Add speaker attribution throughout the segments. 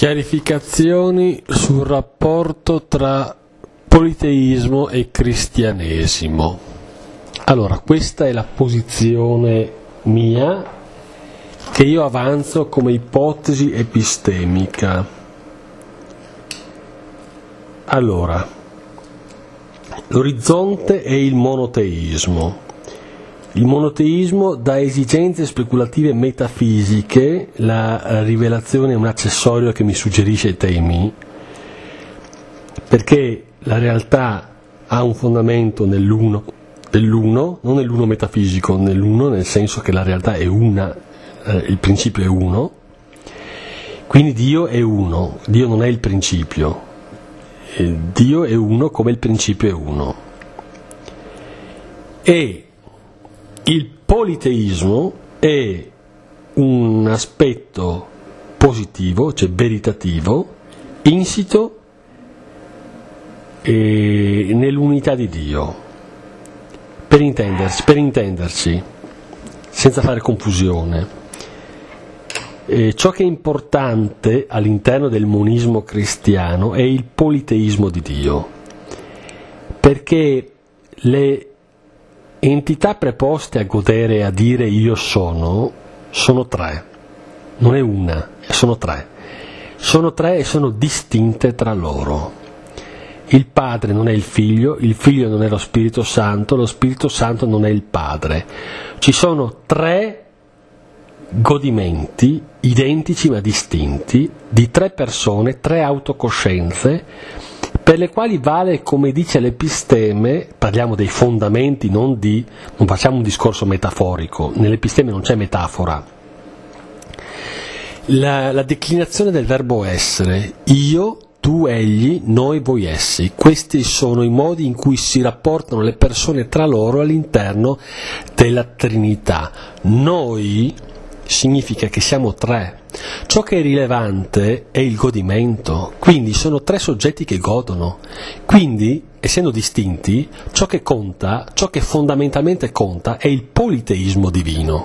Speaker 1: Chiarificazioni sul rapporto tra politeismo e cristianesimo. Allora, questa è la posizione mia che io avanzo come ipotesi epistemica. Allora, l'orizzonte è il monoteismo. Il monoteismo da esigenze speculative metafisiche, la rivelazione è un accessorio che mi suggerisce i temi, perché la realtà ha un fondamento nell'uno, non nell'uno metafisico, nell'uno nel senso che la realtà è una, il principio è uno, quindi Dio è uno, Dio non è il principio, Dio è uno come il principio è uno. E il politeismo è un aspetto positivo, cioè veritativo, insito nell'unità di Dio, per intenderci, senza fare confusione. Ciò che è importante all'interno del monismo cristiano è il politeismo di Dio, perché le entità preposte a godere e a dire io sono tre, non è una, sono tre e sono distinte tra loro. Il Padre non è il Figlio non è lo Spirito Santo non è il Padre. Ci sono tre godimenti identici ma distinti di tre persone, tre autocoscienze, per le quali vale, come dice l'episteme, parliamo dei fondamenti, non facciamo un discorso metaforico, nell'episteme non c'è metafora, la declinazione del verbo essere, io, tu, egli, noi, voi, essi. Questi sono i modi in cui si rapportano le persone tra loro all'interno della Trinità. Noi significa che siamo tre. Ciò che è rilevante è il godimento, quindi sono tre soggetti che godono. Quindi, essendo distinti, ciò che fondamentalmente conta è il politeismo divino.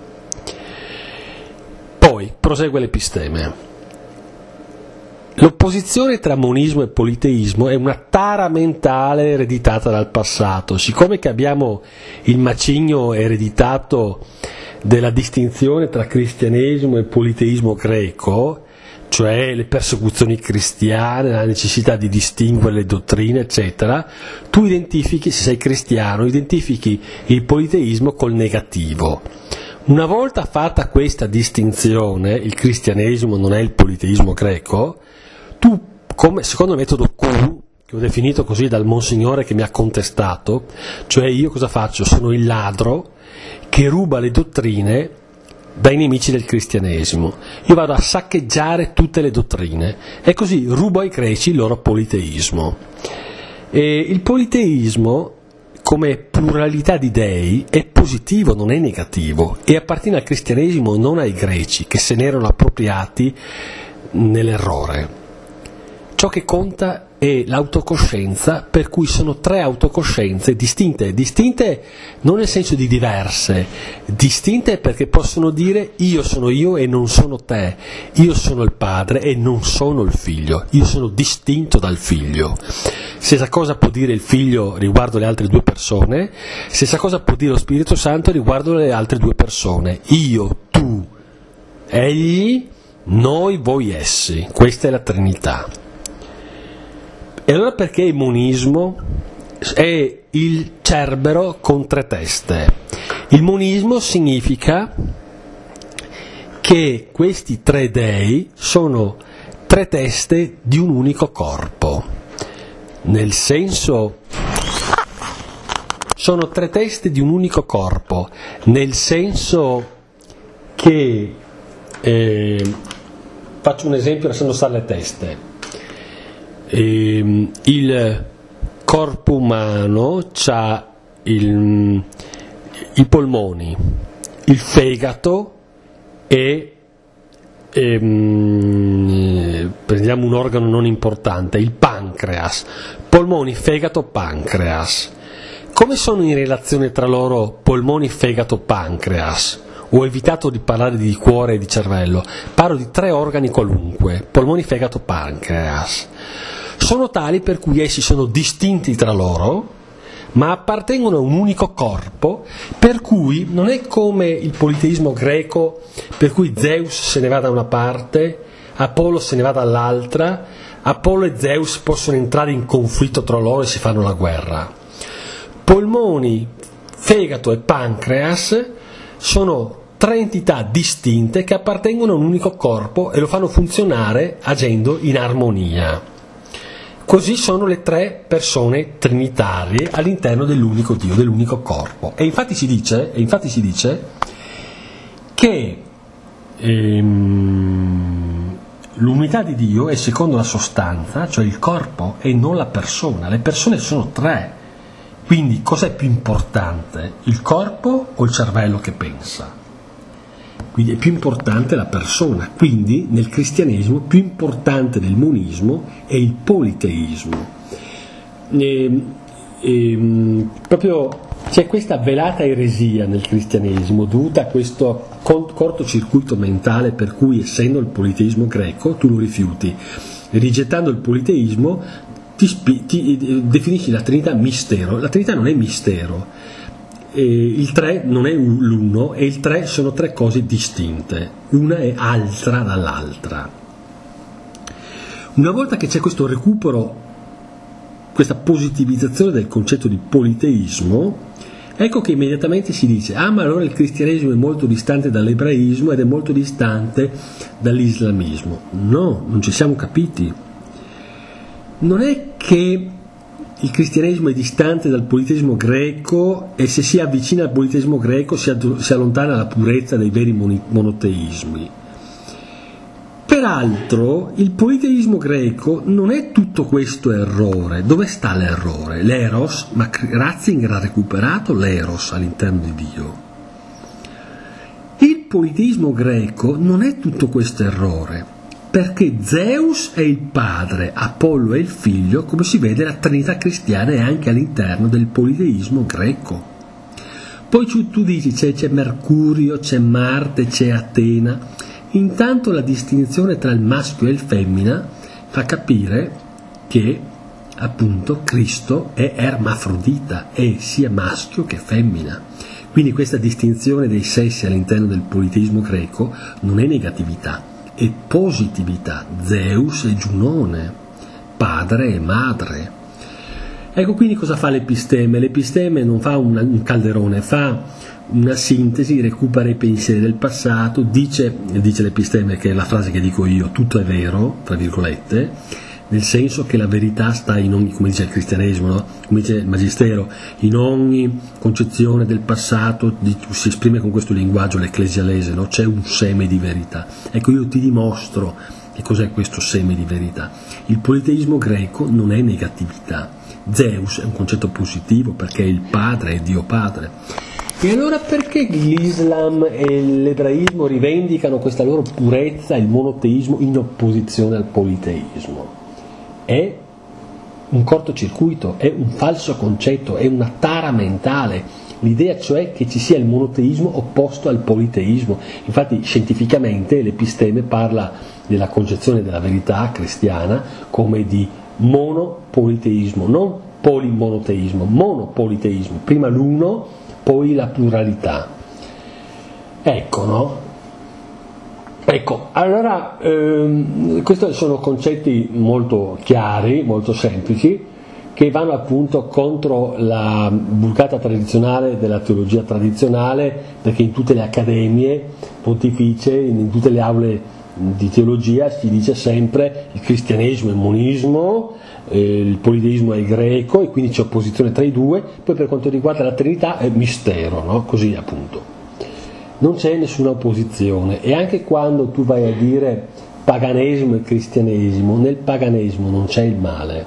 Speaker 1: Poi prosegue l'episteme. L'opposizione tra monismo e politeismo è una tara mentale ereditata dal passato. Siccome che abbiamo il macigno ereditato della distinzione tra cristianesimo e politeismo greco, cioè le persecuzioni cristiane, la necessità di distinguere le dottrine, eccetera, tu identifichi, se sei cristiano, identifichi il politeismo col negativo. Una volta fatta questa distinzione, il cristianesimo non è il politeismo greco, tu, come secondo il metodo Q, che ho definito così dal monsignore che mi ha contestato, cioè io cosa faccio? Sono il ladro che ruba le dottrine dai nemici del cristianesimo. Io vado a saccheggiare tutte le dottrine e così rubo ai greci il loro politeismo. E il politeismo, come pluralità di dei, è positivo, non è negativo, e appartiene al cristianesimo, non ai greci che se ne erano appropriati nell'errore. Ciò che conta è l'autocoscienza, per cui sono tre autocoscienze distinte non nel senso di diverse, distinte perché possono dire io sono io e non sono te, io sono il Padre e non sono il Figlio, io sono distinto dal Figlio. Stessa cosa può dire il Figlio riguardo le altre due persone, stessa cosa può dire lo Spirito Santo riguardo le altre due persone, io, tu, egli, noi, voi, essi. Questa è la Trinità. E allora perché il monismo è il Cerbero con tre teste? Il monismo significa che questi tre dei sono tre teste di un unico corpo, nel senso sono tre teste di un unico corpo, nel senso che faccio un esempio lasciando stare le teste. Il corpo umano ha i polmoni, il fegato e prendiamo un organo non importante, il pancreas. Polmoni, fegato, pancreas. Come sono in relazione tra loro polmoni, fegato, pancreas? ho evitato di parlare di cuore e di cervello, parlo di 3 organi qualunque, polmoni, fegato, pancreas. Sono tali per cui essi sono distinti tra loro, ma appartengono a un unico corpo, per cui non è come il politeismo greco, per cui Zeus se ne va da una parte, Apollo se ne va dall'altra, Apollo e Zeus possono entrare in conflitto tra loro e si fanno la guerra. Polmoni, fegato e pancreas sono 3 entità distinte che appartengono a un unico corpo e lo fanno funzionare agendo in armonia. Così sono le 3 persone trinitarie all'interno dell'unico Dio, dell'unico corpo. E infatti si dice che l'unità di Dio è secondo la sostanza, cioè il corpo, e non la persona. Le persone sono 3. Quindi cos'è più importante? Il corpo o il cervello che pensa? Quindi è più importante la persona. Quindi nel cristianesimo più importante del monismo è il politeismo. Proprio c'è questa velata eresia nel cristianesimo dovuta a questo cortocircuito mentale per cui, essendo il politeismo greco, tu lo rifiuti. Rigettando il politeismo ti definisci la Trinità mistero. La Trinità non è mistero. Il 3 non è l'uno e il 3 sono 3 cose distinte, una è altra dall'altra. Una volta che c'è questo recupero, questa positivizzazione del concetto di politeismo, ecco che immediatamente si dice: ma allora il cristianesimo è molto distante dall'ebraismo ed è molto distante dall'islamismo. No, non ci siamo capiti. Non è che il cristianesimo è distante dal politeismo greco e se si avvicina al politeismo greco si allontana dalla purezza dei veri monoteismi. Peraltro il politeismo greco non è tutto questo errore. Dove sta l'errore? L'eros, ma Ratzinger ha recuperato l'eros all'interno di Dio. Il politeismo greco non è tutto questo errore, perché Zeus è il padre, Apollo è il figlio, come si vede la Trinità cristiana è anche all'interno del politeismo greco. Poi tu dici c'è Mercurio, c'è Marte, c'è Atena. Intanto la distinzione tra il maschio e il femmina fa capire che appunto Cristo è ermafrodita, è sia maschio che femmina. Quindi questa distinzione dei sessi all'interno del politeismo greco non è negatività, è positività. Zeus e Giunone, padre e madre. Ecco quindi cosa fa l'episteme. L'episteme non fa un calderone, fa una sintesi, recupera i pensieri del passato, dice l'episteme, che è la frase che dico io, tutto è vero, tra virgolette, nel senso che la verità sta in ogni, come dice il cristianesimo, no? Come dice il Magistero, in ogni concezione del passato si esprime con questo linguaggio l'ecclesialese, no? C'è un seme di verità. Ecco, io ti dimostro che cos'è questo seme di verità. Il politeismo greco non è negatività. Zeus è un concetto positivo perché il padre è Dio Padre. E allora perché l'Islam e l'ebraismo rivendicano questa loro purezza, il monoteismo, in opposizione al politeismo? È un cortocircuito, è un falso concetto, è una tara mentale, l'idea cioè che ci sia il monoteismo opposto al politeismo. Infatti scientificamente l'episteme parla della concezione della verità cristiana come di monopoliteismo, non polimonoteismo, monopoliteismo, prima l'uno, poi la pluralità. Ecco, no? Ecco, allora questi sono concetti molto chiari, molto semplici, che vanno appunto contro la vulgata tradizionale della teologia tradizionale, perché in tutte le accademie pontificie, in tutte le aule di teologia si dice sempre il cristianesimo è il monismo, il politeismo è il greco e quindi c'è opposizione tra i due. Poi per quanto riguarda la Trinità è mistero, no? Così appunto. Non c'è nessuna opposizione, e anche quando tu vai a dire paganesimo e cristianesimo, nel paganesimo non c'è il male.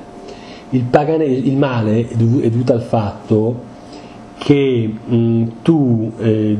Speaker 1: Il male è dovuto al fatto che tu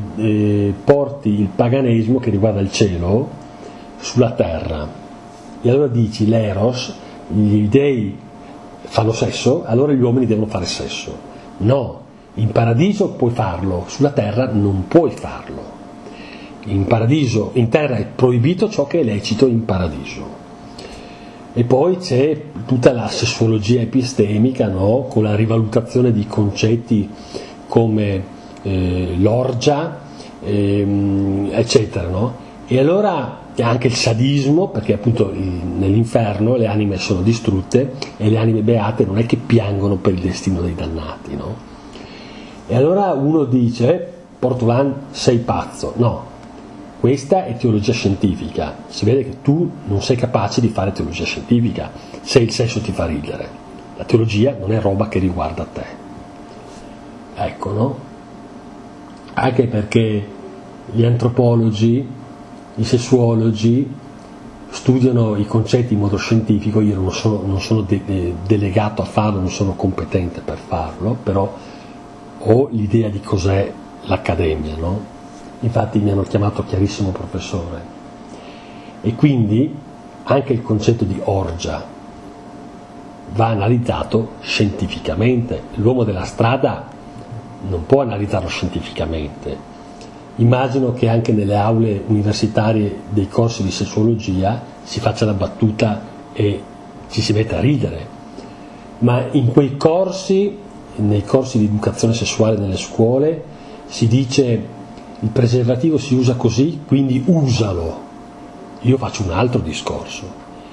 Speaker 1: porti il paganesimo che riguarda il cielo sulla terra, e allora dici l'eros, gli dei fanno sesso, allora gli uomini devono fare sesso. No, in paradiso puoi farlo, sulla terra non puoi farlo. in paradiso, in terra è proibito ciò che è lecito in paradiso. E poi c'è tutta la sessuologia epistemica, no? Con la rivalutazione di concetti come l'orgia, eccetera, no? E allora anche il sadismo, perché appunto nell'inferno le anime sono distrutte e le anime beate non è che piangono per il destino dei dannati, no? E allora uno dice, Portolan, sei pazzo. No, questa è teologia scientifica. Si vede che tu non sei capace di fare teologia scientifica se il sesso ti fa ridere. La teologia non è roba che riguarda te. Ecco, no? Anche perché gli antropologi, i sessuologi studiano i concetti in modo scientifico. Io non sono delegato a farlo, non sono competente per farlo, però ho l'idea di cos'è l'accademia, no? Infatti mi hanno chiamato chiarissimo professore. E quindi anche il concetto di orgia va analizzato scientificamente. L'uomo della strada non può analizzarlo scientificamente. Immagino che anche nelle aule universitarie dei corsi di sessuologia si faccia la battuta e ci si mette a ridere, ma in quei corsi, nei corsi di educazione sessuale nelle scuole, si dice il preservativo si usa così, quindi usalo. Io faccio un altro discorso.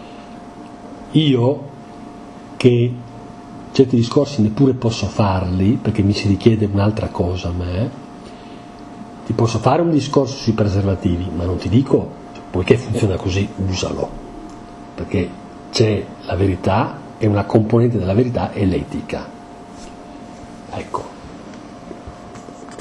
Speaker 1: Io, che certi discorsi neppure posso farli perché mi si richiede un'altra cosa a me, ti posso fare un discorso sui preservativi, ma non ti dico, poiché funziona così, usalo, perché c'è la verità e una componente della verità è l'etica. Ecco.